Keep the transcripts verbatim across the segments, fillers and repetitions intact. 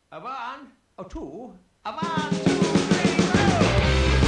A one, a two, a one, two, three, go!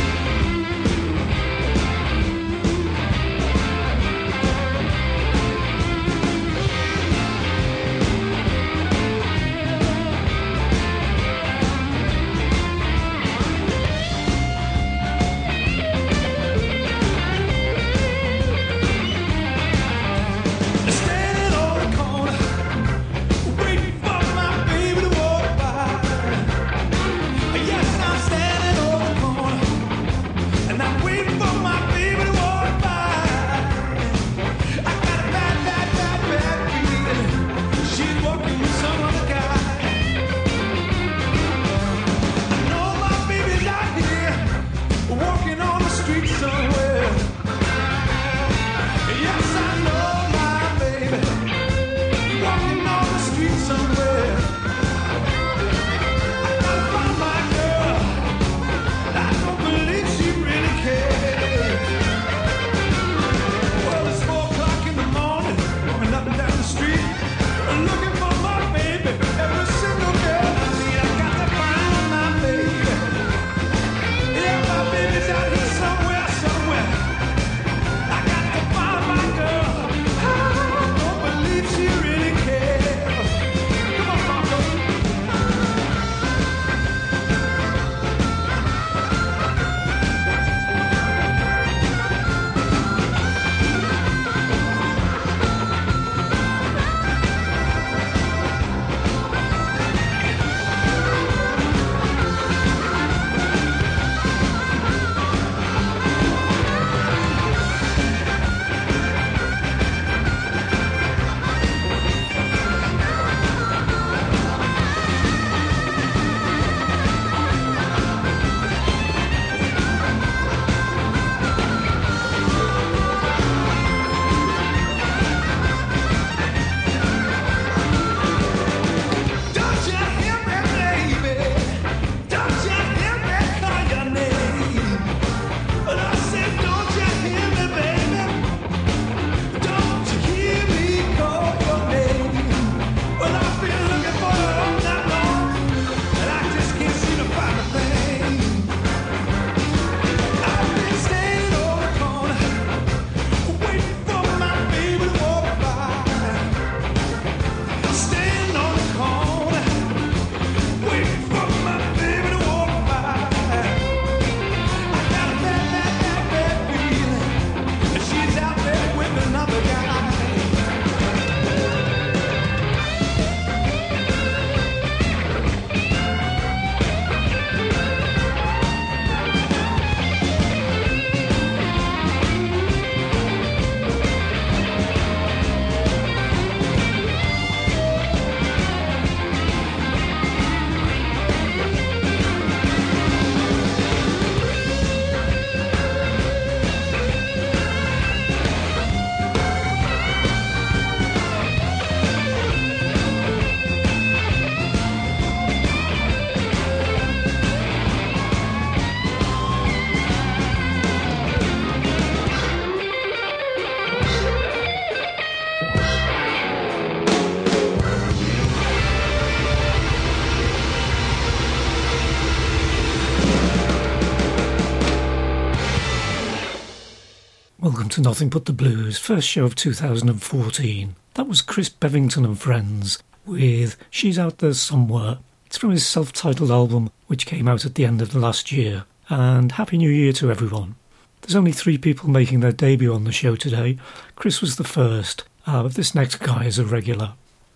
Welcome to Nothing But the Blues, first show of two thousand fourteen. That was Chris Bevington and Friends with She's Out There Somewhere. It's from his self-titled album, which came out at the end of the last year. And Happy New Year to everyone. There's only three people making their debut on the show today. Chris was the first, uh, but this next guy is a regular.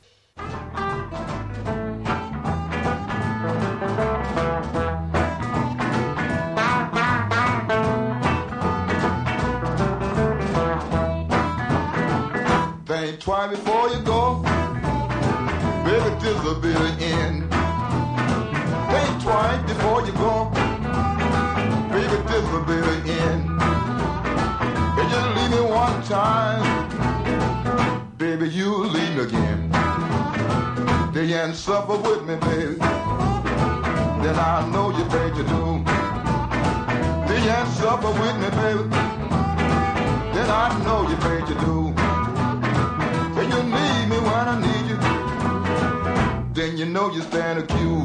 Twice before you go, baby, this will be the end. Think twice before you go, baby, this will be the end. If you leave me one time, baby, you'll leave me again. Then you ain't suffer with me, baby, then I know you think you do. Then you ain't suffer with me, baby, then I know you think you do. You need me when I need you, then you know you stand accused.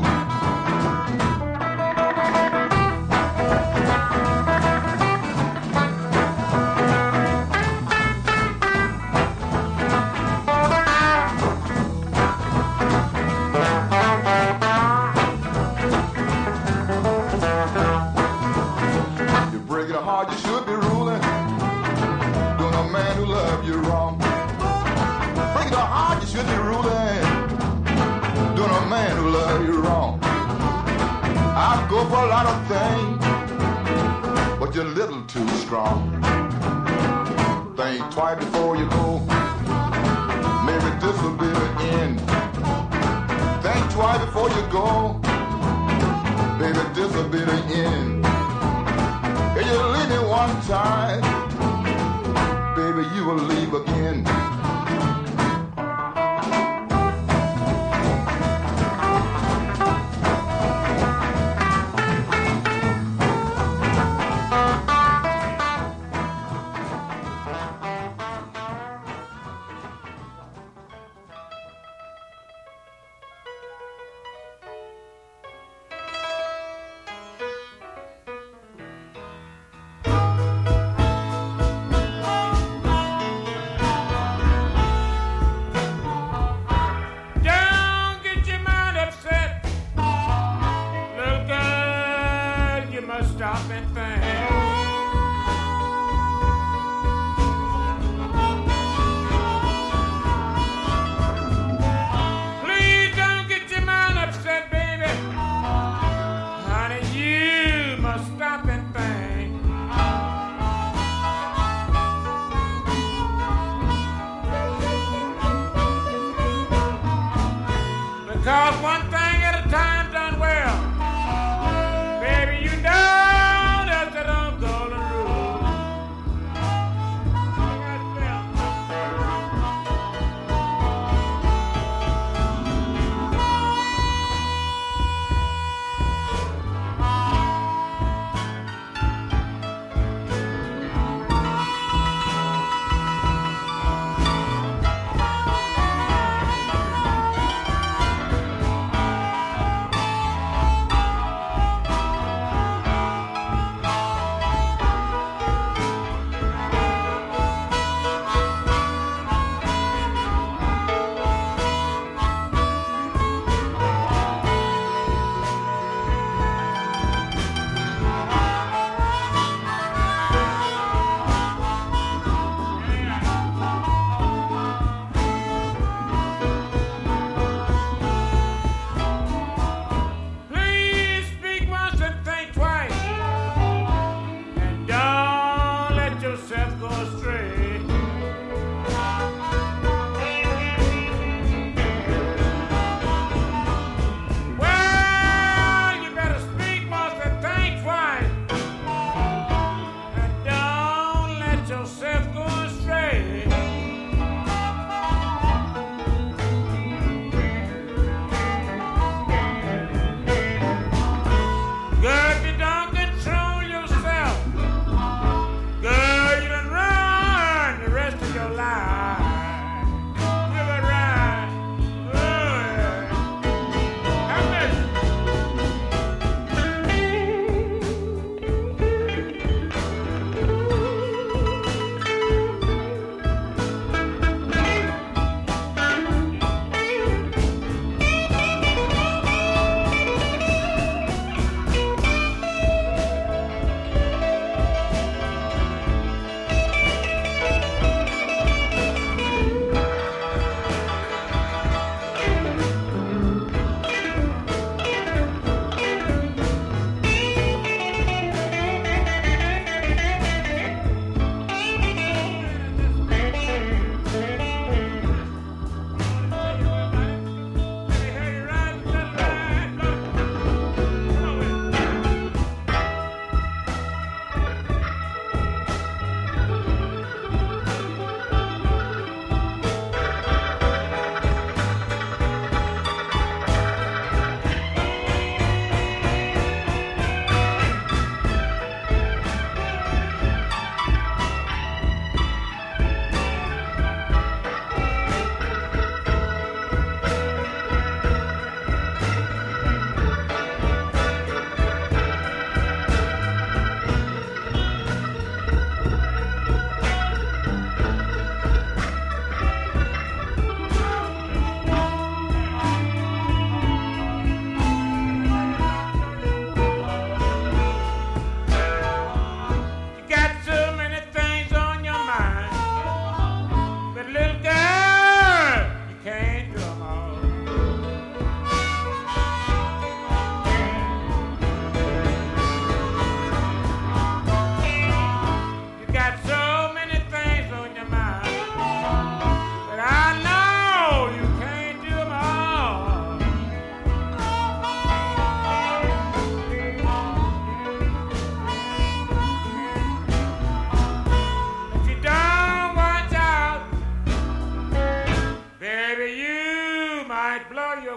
You break it hard, you should be ruling. Doing a man who love you wrong. Break it hard, you should be ruling. Doing a man who love you wrong. I'd go for a lot of things, but you're a little too strong. Think twice before you go. Maybe this will be the end. Think twice before you go. Maybe this will be the end. If you leave me one time, baby, you will leave again. Cause one thing at a time done well. Baby, you know that's the old golden rule.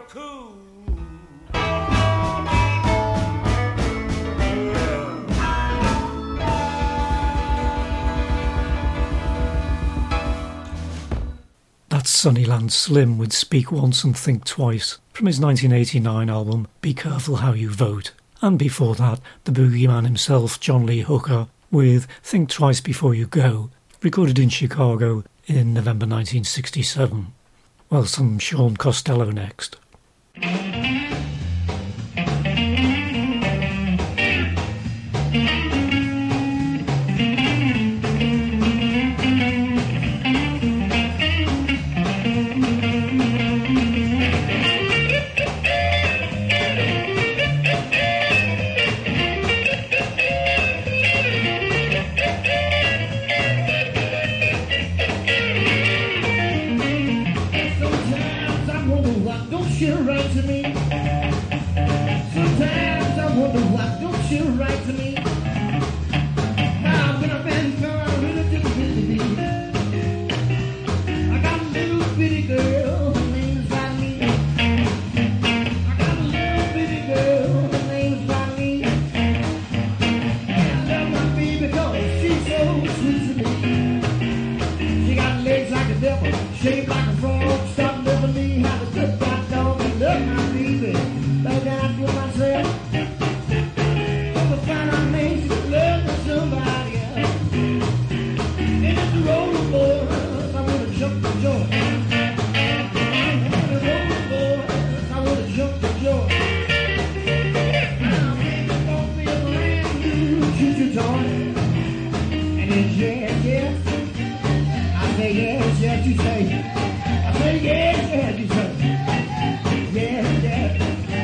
cool. That's Sunnyland Slim with Speak Once and Think Twice from his nineteen eighty-nine album Be Careful How You Vote. And before that, the boogeyman himself, John Lee Hooker, with Think Twice Before You Go, recorded in Chicago in November nineteen sixty-seven. Well, some Sean Costello next. Yes, yes, you say. Yes, yes.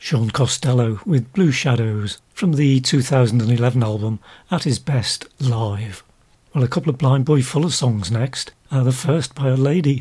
Sean Costello with Blue Shadows from the two thousand eleven album At His Best Live. Well, a couple of Blind Boy Fuller songs next. Uh, the first by a lady.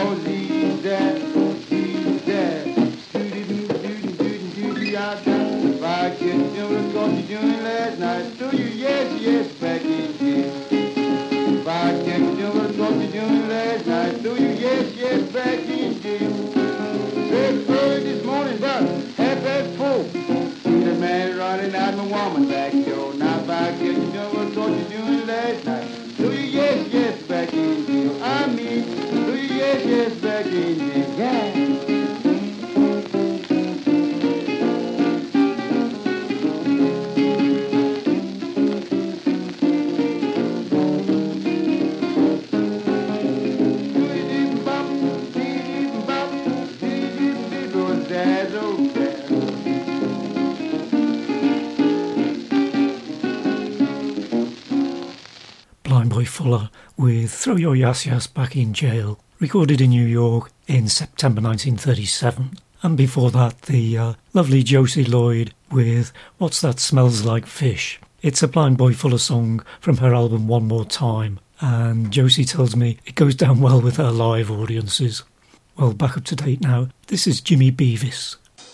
Down. If I get you doing what you doing last night, do you? Yes, yes, back in jail. If I get you doing what you doing last night, do you? Yes, yes, back in jail. Very early this morning, but half past four. See the man running out my woman back door. Now if I get you doing what you doing last night, do you? Yes, yes, back in jail. I mean, do you? Yes, yes, back in jail. Yeah. Blind Boy Fuller with Throw Your Yas Yas Back in Jail, recorded in New York in September nineteen thirty-seven. And before that, the uh, lovely Josie Lloyd with What's That Smells Like Fish. It's a Blind Boy Fuller song from her album One More Time, and Josie tells me it goes down well with her live audiences. Well, back up to date now, this is Jimmy Beavis.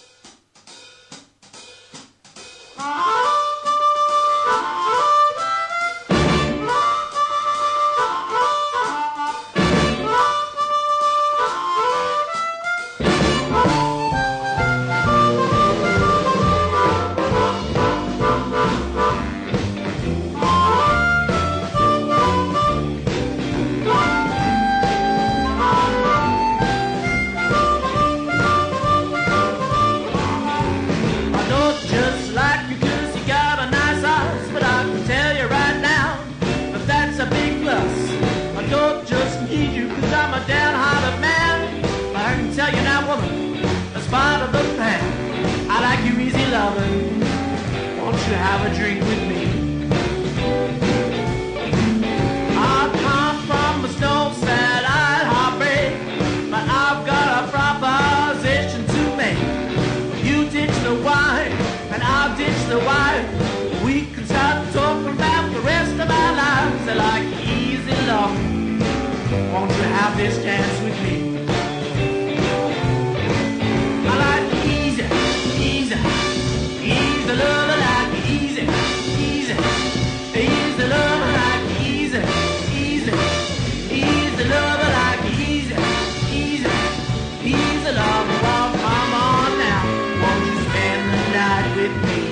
Have a drink with me. I come from a snow-sad heartbreak, but I've got a proposition to make. You ditch the wine, and I'll ditch the wife. We can start talking about the rest of our lives. I like easy love. Won't you have this dance with me? I like easy, easy, easy love. Easy love like easy, easy, easy love like easy, easy, easy love. Well, come on now, won't you spend the night with me?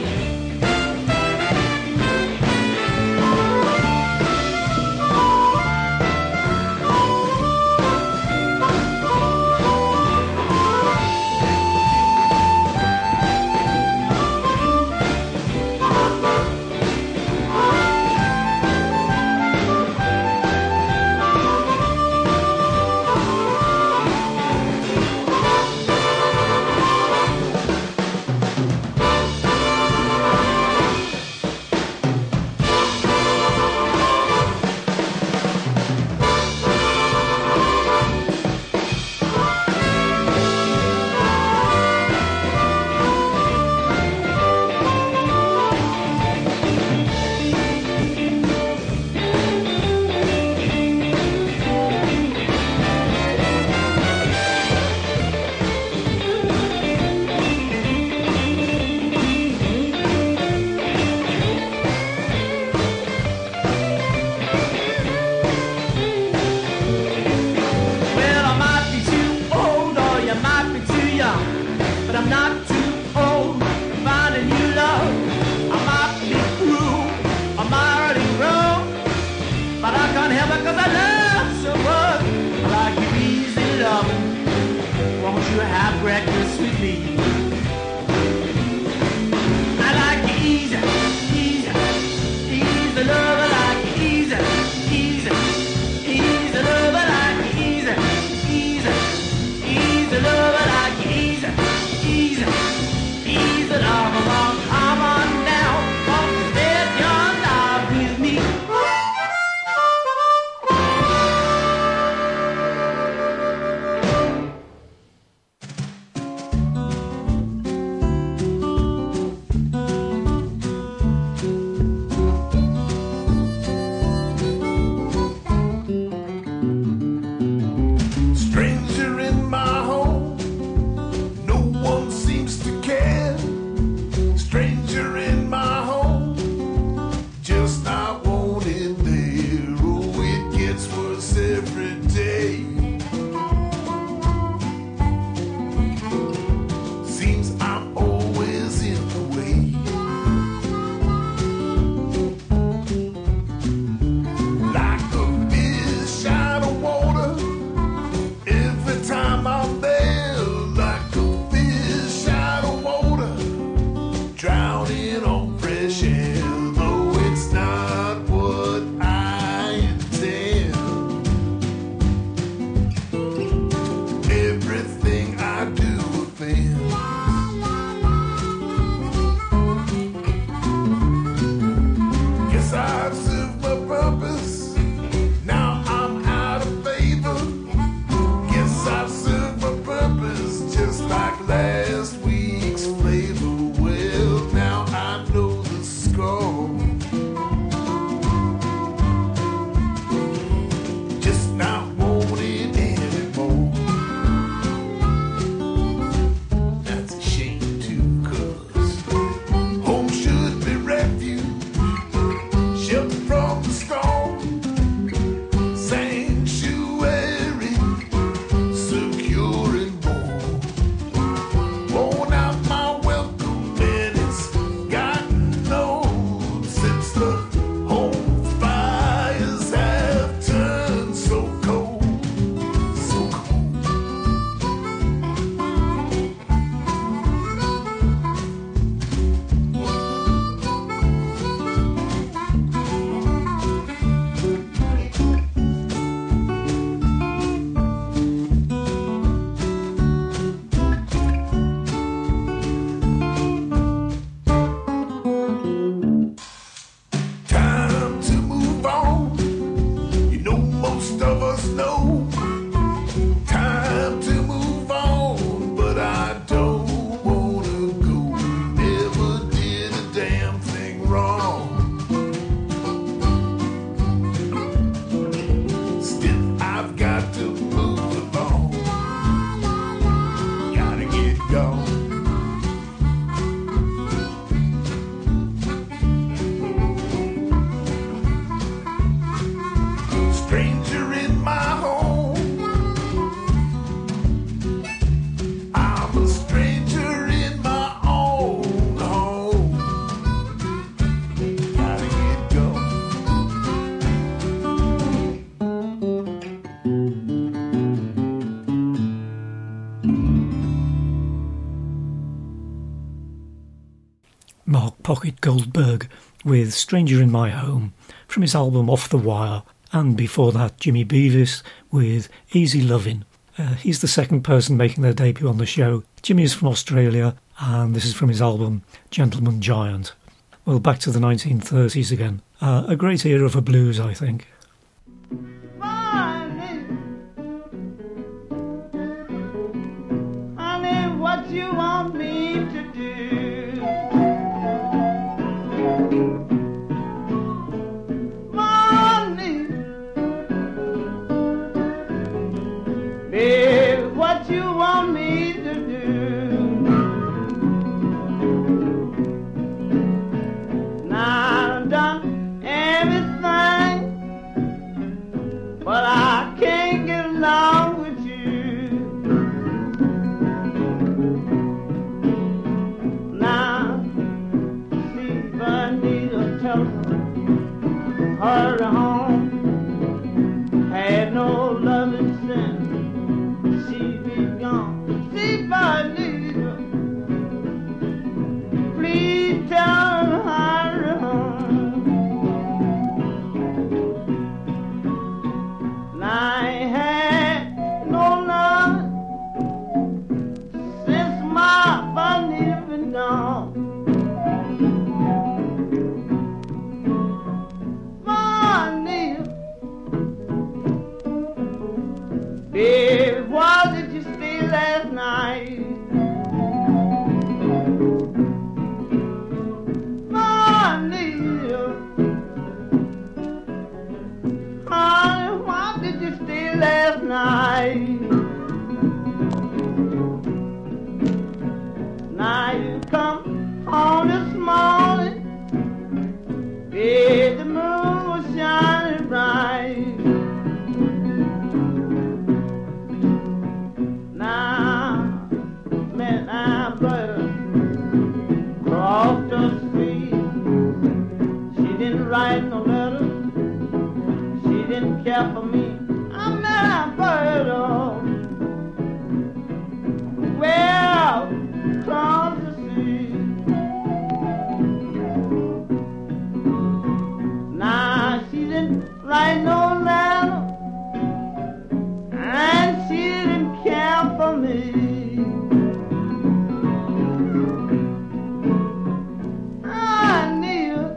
Mark Pocket Goldberg with Stranger in My Home from his album Off the Wire, and before that Jimmy Beavis with Easy Lovin'. Uh, he's the second person making their debut on the show. Jimmy is from Australia, and this is from his album Gentleman Giant. Well, back to the nineteen thirties again. Uh, a great era for blues, I think. Honey, honey, what you want me to do? Honey, baby, what you want me to do? Now I've done everything, but I can't get along with you. Now, see if I need a telephone, hurry home. Had no loving sense, she be gone. See if I need her, please tell her hurry home. I ain't had no love since my bunny been gone. Bunny, baby, why did you stay last night? Bunny, honey, why did you stay last night? Now you come home this morning, baby, the moon was shining bright. Now, man, I better cross the street. She didn't write no letter, she didn't care for me. I met a bird off way out across the sea. Now she didn't write no letter, and she didn't care for me. I need her.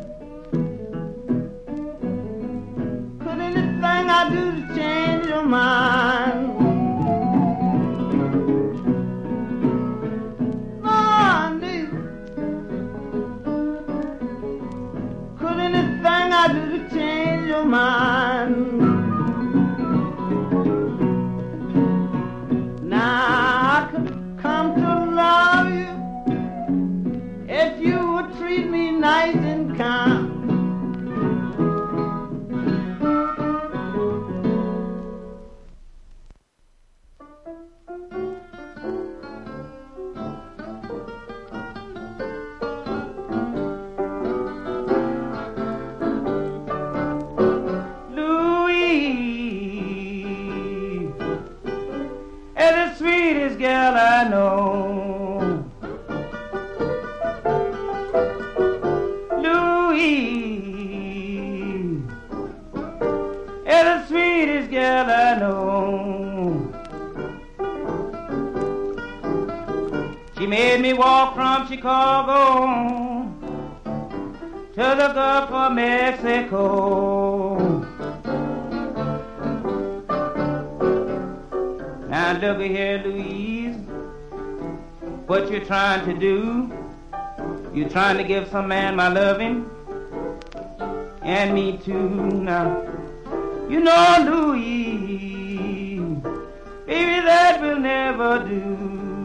Could anything I do to change your mind? Oh, I need her. Could anything I do to change your mind? Now I could come to love you if you would treat me nice and kind. Girl I know, Louise is the sweetest girl I know. She made me walk from Chicago to the Gulf of Mexico. Now look here, Louise, what you trying to do? You trying to give some man my loving, and me too. Now, you know, Louise, baby, that will never do.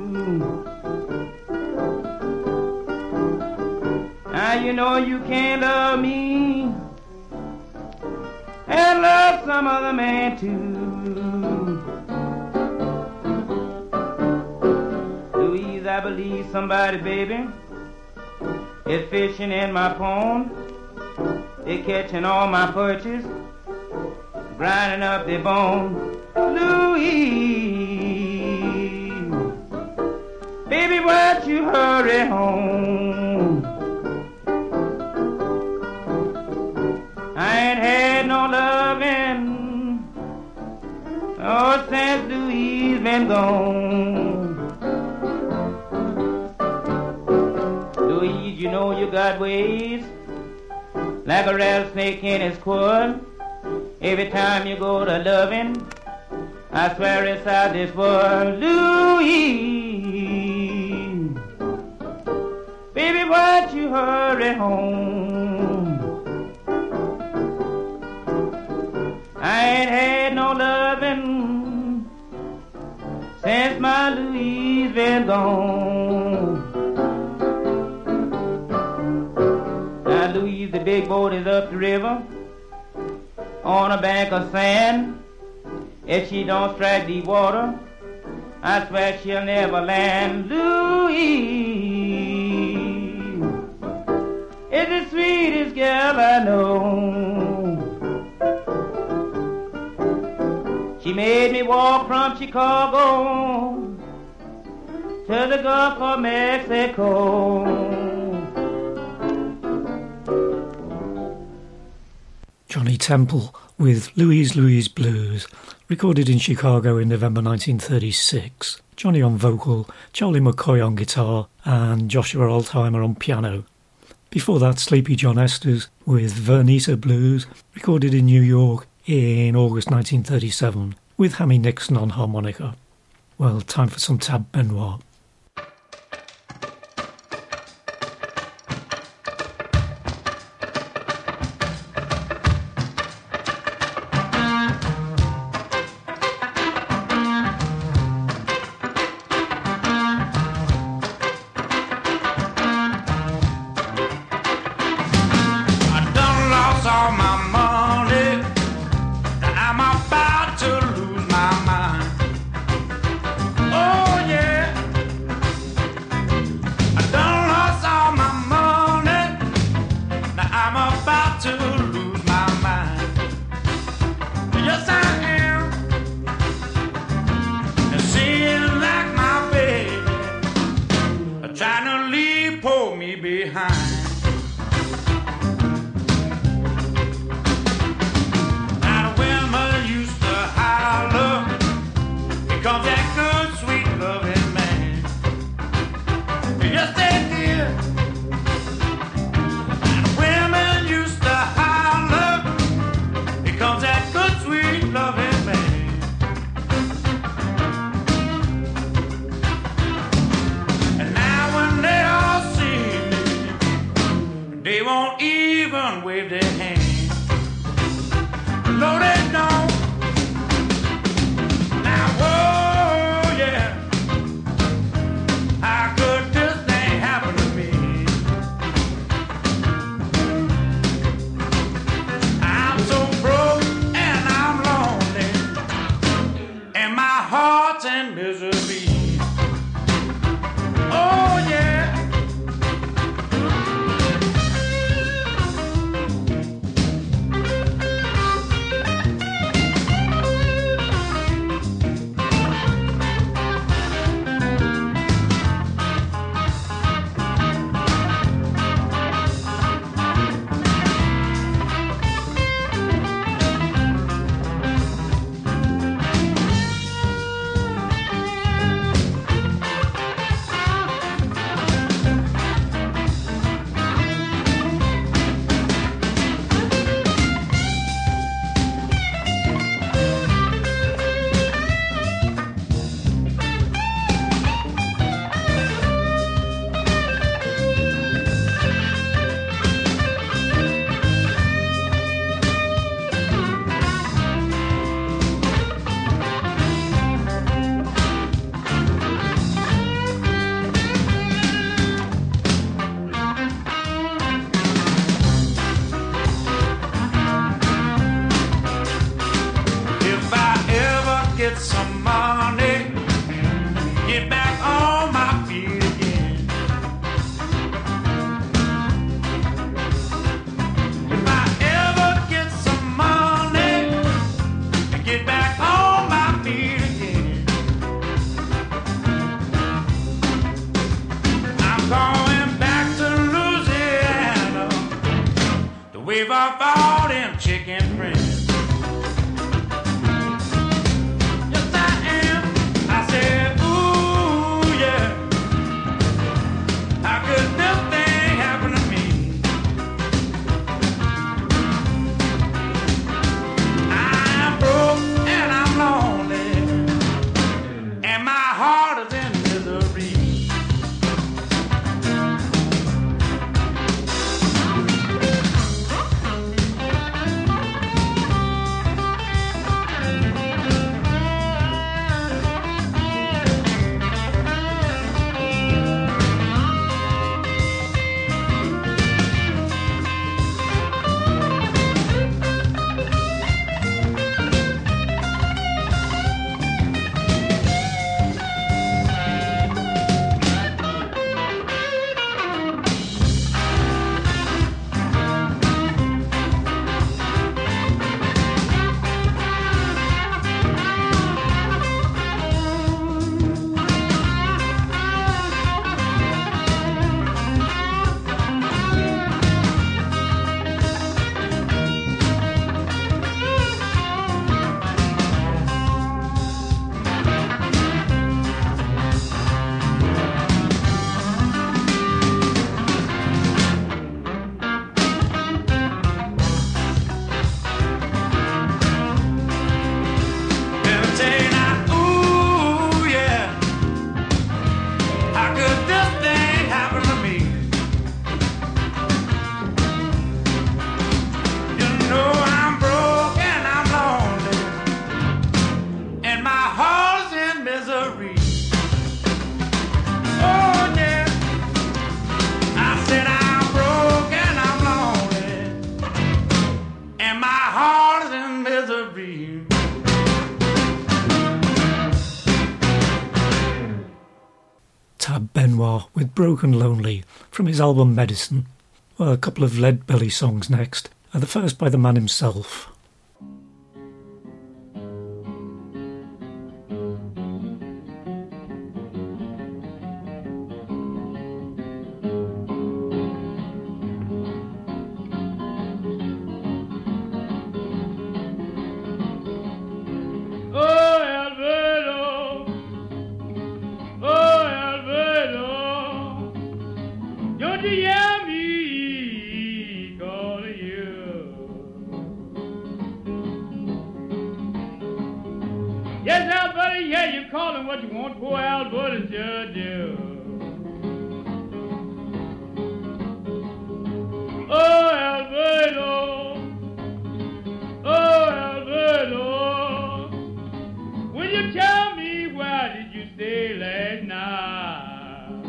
Now you know you can't love me and love some other man too. I believe somebody, baby, is fishing in my pond. They catching all my perches, grinding up their bone. Louise, baby, why don't you hurry home? Oh, since Louise been gone. Louise, you know you got ways like a rattlesnake in his quad. Every time you go to loving, I swear inside this world, Louise, baby, why don't you hurry home? I ain't had no loving since my Louise been gone. Now Louise, the big boat is up the river on a bank of sand. If she don't strike deep water, I swear she'll never land. Louise is the sweetest girl I know. She made me walk from Chicago to the Gulf of Mexico. Johnny Temple with Louise Louise Blues, recorded in Chicago in November nineteen thirty-six. Johnny on vocal, Charlie McCoy on guitar, and Joshua Altheimer on piano. Before that, Sleepy John Esters with Vernita Blues, recorded in New York in August nineteen thirty-seven, with Hammy Nixon on harmonica. Well, time for some Tab Benoit. Wave off all them chicken friends. Benoit with Broken Lonely from his album Medicine. Well, a couple of Lead Belly songs next, uh, the first by the man himself. What you want, poor Alberta sure do. Oh, Alberto, oh, Alberto, will you tell me why did you stay last night?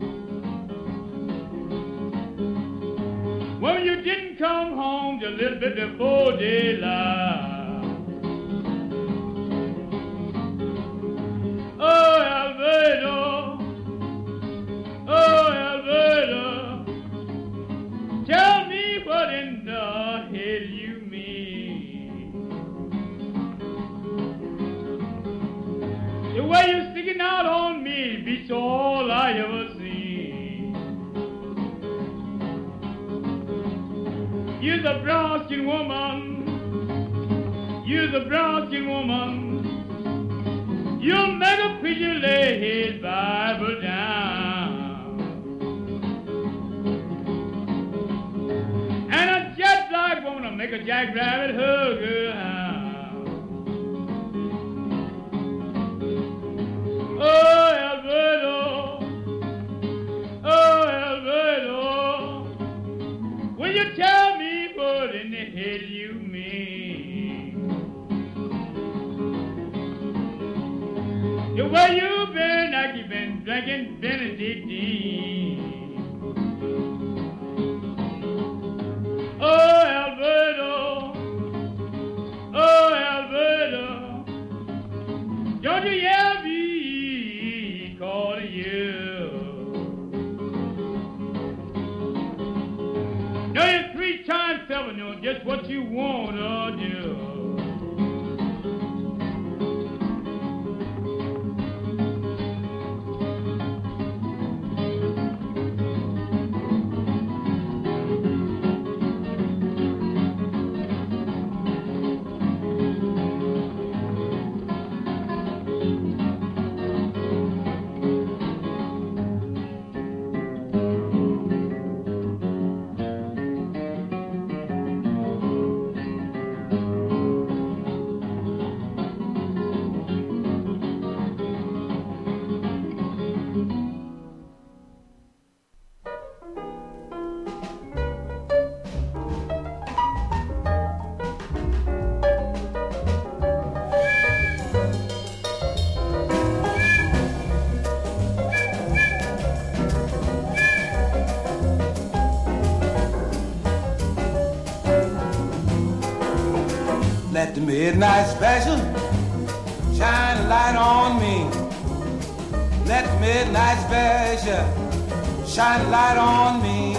Well, you didn't come home just a little bit before daylight. Oh, Alberto, oh, Alberto, tell me what in the hell you mean. The way you're sticking out on me beats all I ever seen. You're the brown-skinned woman, you're the brown-skinned woman. You'll make a preacher lay his Bible down. And a jet black woman will make a jackrabbit hug her hound. Oh, Alberto, oh, Alberto, will you tell me what in the hell you mean? The way you've been, like you've been drinking Benedictine. Oh, Alberto, oh, Alberto, don't you hear me calling you? Know you three times seven, know just what you want to do. Let the midnight special shine a light on me. Let the midnight special shine a light on me.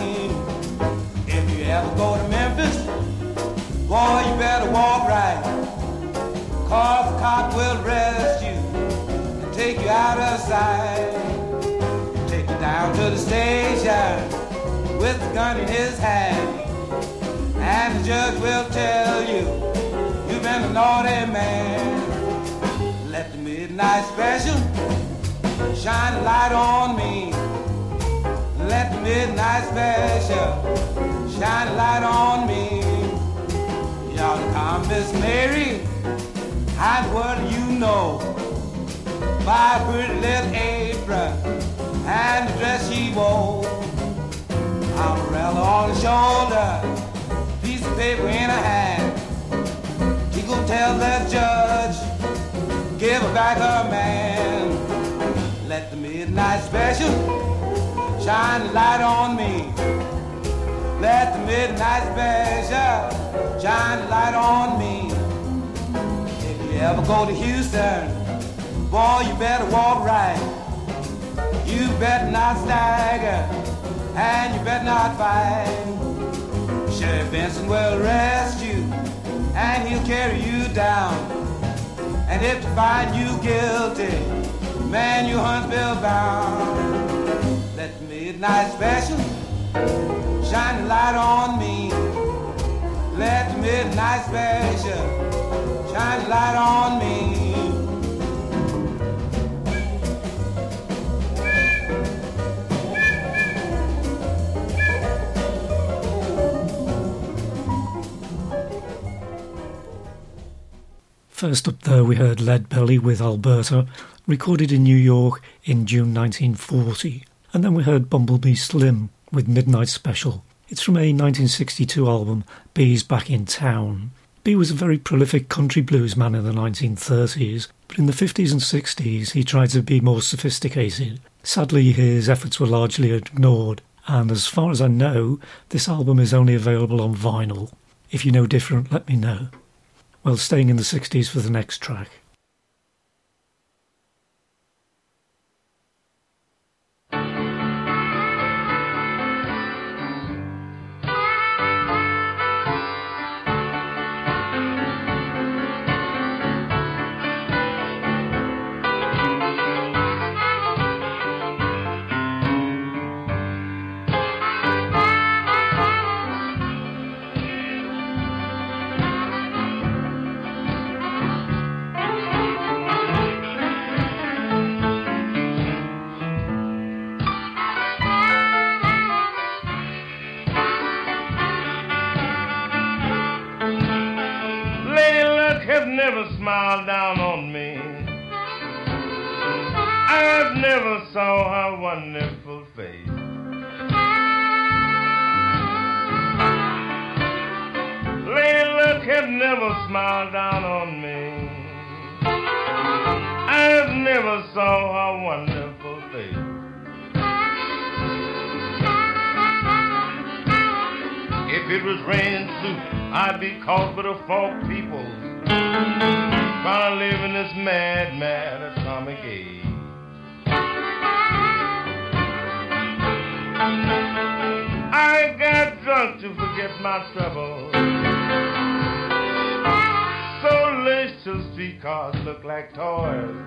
If you ever go to Memphis, boy, you better walk right, 'cause the cop will arrest you and take you out of sight. Take you down to the station with a gun in his hand, and the judge will tell you you've been a naughty man. Let the midnight special shine a light on me. Let the midnight special shine a light on me. You ought to come, Miss Mary, and what do you know? By her pretty little apron and the dress she wore. Umbrella on the shoulder, piece of paper in her hand. Go tell that judge, give her back her man. Let the midnight special shine a light on me. Let the midnight special shine a light on me. If you ever go to Houston, boy, you better walk right, You better not stagger, and you better not fight. Sheriff Benson will arrest you, and he'll carry you down. And if they find you guilty, man, you Huntsville bound. Let the midnight special shine the light on me. Let the midnight special shine the light on me. First up there we heard Lead Belly with Alberta, recorded in New York in June nineteen forty. And then we heard Bumblebee Slim with Midnight Special. It's from a nineteen sixty-two album, Bee's Back in Town. Bee was a very prolific country blues man in the nineteen thirties, but in the fifties and sixties he tried to be more sophisticated. Sadly, his efforts were largely ignored, and as far as I know, this album is only available on vinyl. If you know different, let me know. Well, staying in the sixties for the next track. Never smiled down on me. I've never saw her wonderful face. Lady Luck have never smiled down on me. I've never saw her wonderful face. If it was raining soup, I'd be caught with the folk people. While I live in this mad, mad atomic age. I got drunk to forget my trouble. So licious streetcars look like toys.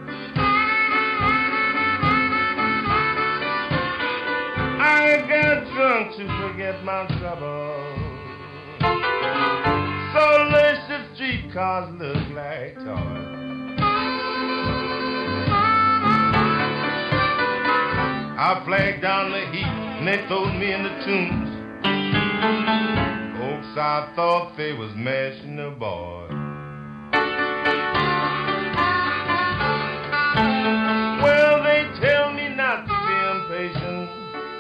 I got drunk to forget my trouble. So licious streetcars look like toys. I flagged down the heat and they throwed me in the tombs. Folks, I thought they was mashing the boy. Well, they tell me not to be impatient.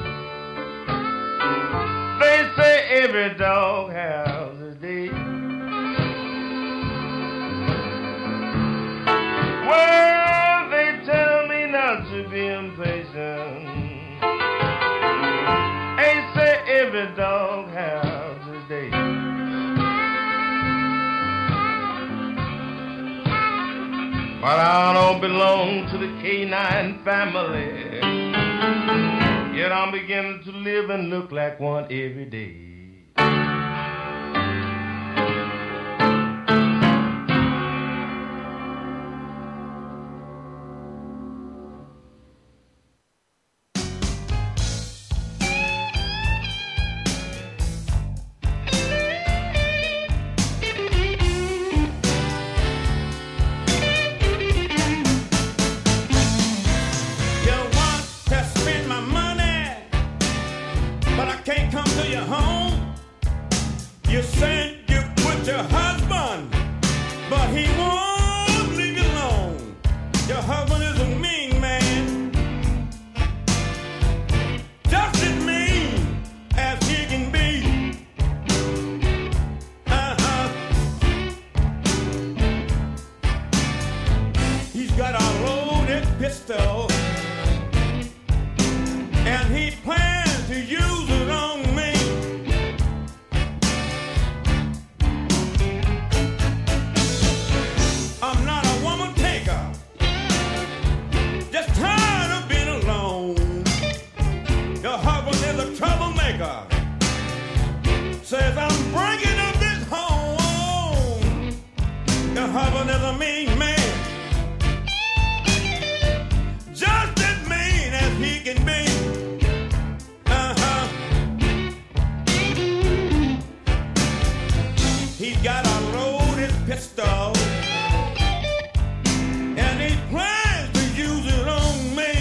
They say every dog has a day. Well, they tell me not to be impatient. They say every dog has his day. But I don't belong to the canine family. Yet I'm beginning to live and look like one every day. says I'm breaking up this home. Your husband is a mean man, just as mean as he can be. Uh-huh. He's got a loaded pistol, and he plans to use it on me.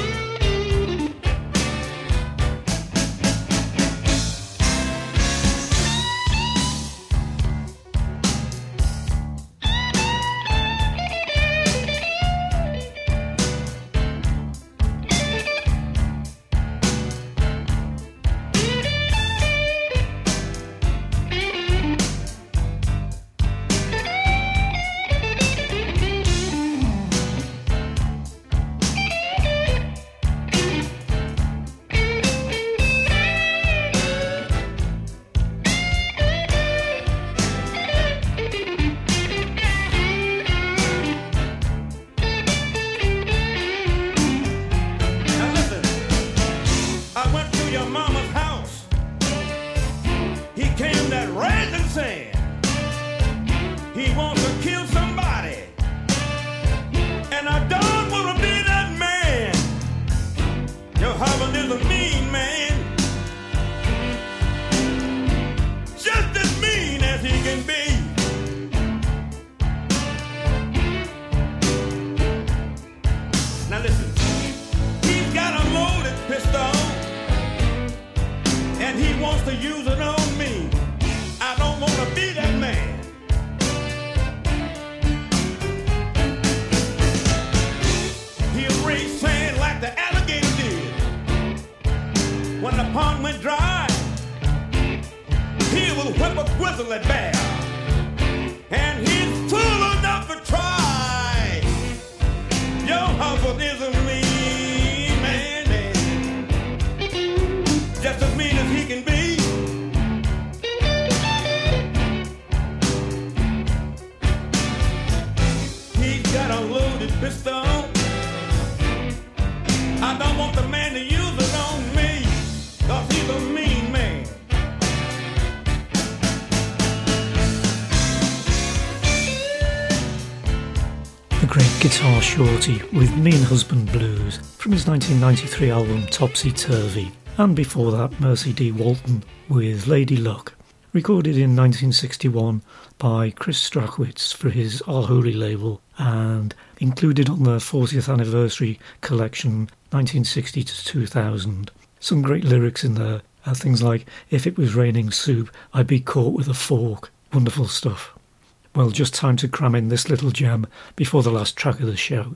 Guitar Shorty with Mean Husband Blues from his nineteen ninety-three album Topsy Turvy, and before that Mercy D. Walton with Lady Luck, recorded in nineteen sixty-one by Chris Strachwitz for his Our Holy label and included on the fortieth anniversary collection nineteen sixty to two thousand. Some great lyrics in there, uh, things like "If it was raining soup, I'd be caught with a fork." Wonderful stuff. Well, just time to cram in this little gem before the last track of the show.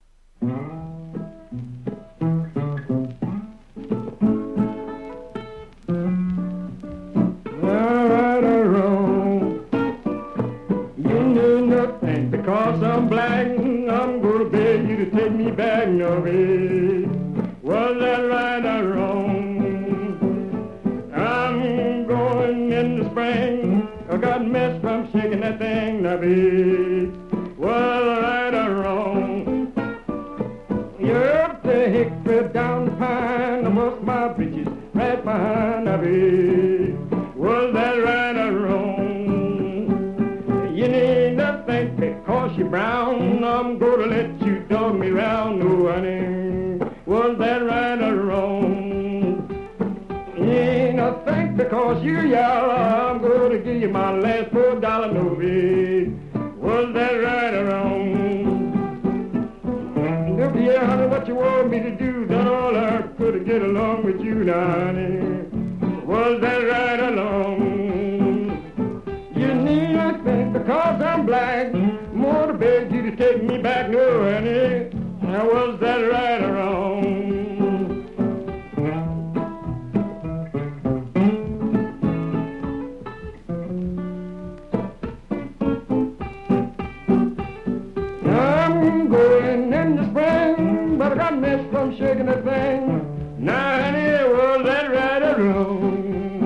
Right or wrong, you knew nothing because I'm black. I'm gonna beg you to take me back, no way. Was that right or wrong? I'm going in the spring. I got messed from shaking that thing, now be well, right or wrong. You're up the hickory down the pine, I bust my britches right behind, now be was that right or wrong? You need to think because you're brown, I'm gonna let you dog me round, no honey. Was that right or wrong? You ain't a think because you're yellow, I'm gonna give you my last four dollar novy. Was that right or wrong? Look here, honey, what you want me to do? Done all I could to get along with you now, honey. Was that right or wrong? You need not think because I'm black, more to beg you to take me back, no, honey. Now was that right or wrong? But I got messed from shaking that thing. Now, honey, was that right or wrong?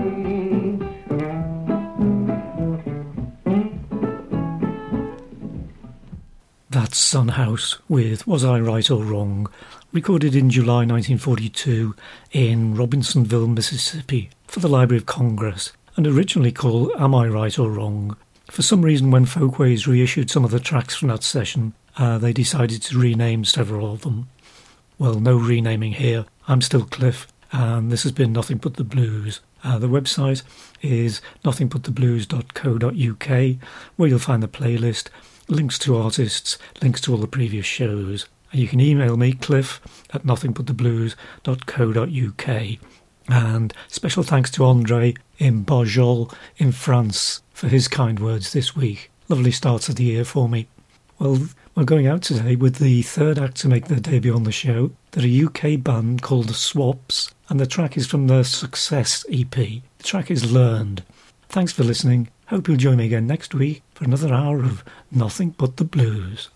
That's Son House with Was I Right or Wrong, recorded in July nineteen forty-two in Robinsonville, Mississippi, for the Library of Congress, and originally called Am I Right or Wrong. For some reason, when Folkways reissued some of the tracks from that session, uh, they decided to rename several of them. Well, no renaming here. I'm still Cliff, and this has been Nothing But The Blues. Uh, the website is nothing but the blues dot co dot uk, where you'll find the playlist, links to artists, links to all the previous shows. And you can email me, Cliff, at nothing but the blues dot co dot uk. And special thanks to Andre in Barjol in France for his kind words this week. Lovely start of the year for me. Well, we're going out today with the third act to make their debut on the show. They're a U K band called The Swaps, and the track is from their Success E P. The track is Learned. Thanks for listening. Hope you'll join me again next week for another hour of Nothing But The Blues.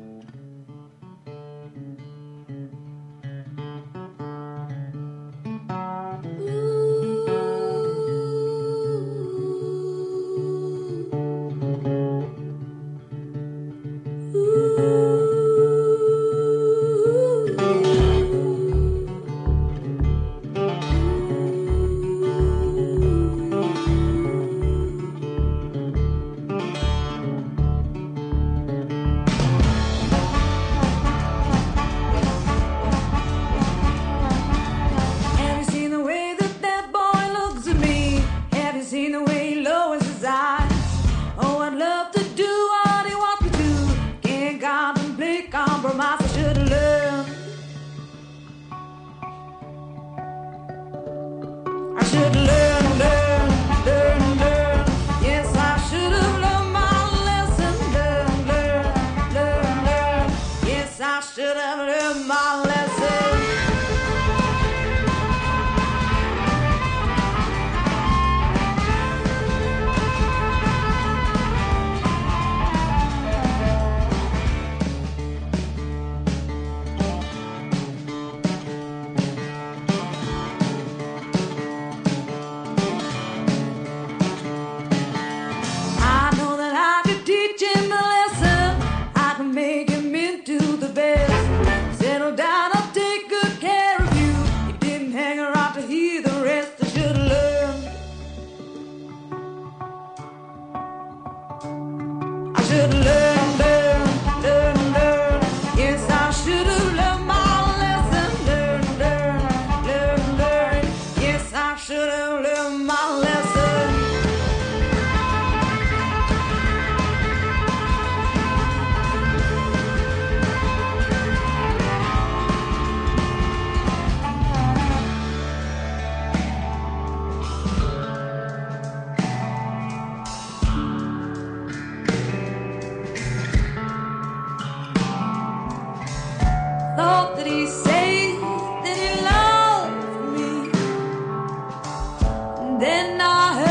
Thought that he said that he loved me, and then I heard